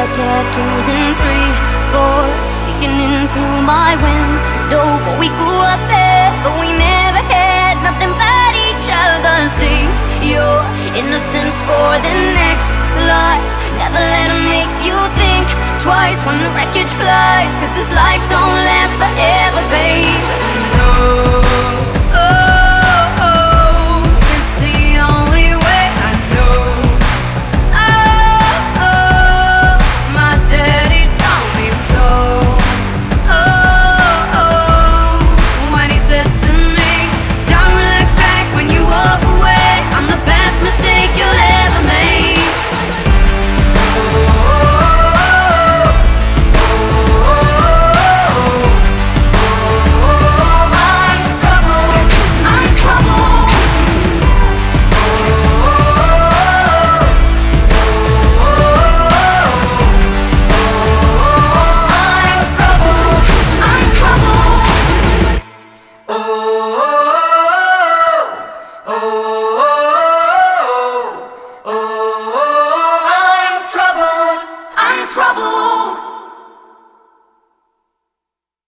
tattoos in 3, 4, sneaking in through my window. But we grew up there, but we never had nothing but each other. See your innocence for the next life. Never let 'em make you think twice when the wreckage flies. 'Cause this life don't last forever, babe. No. I'm trouble.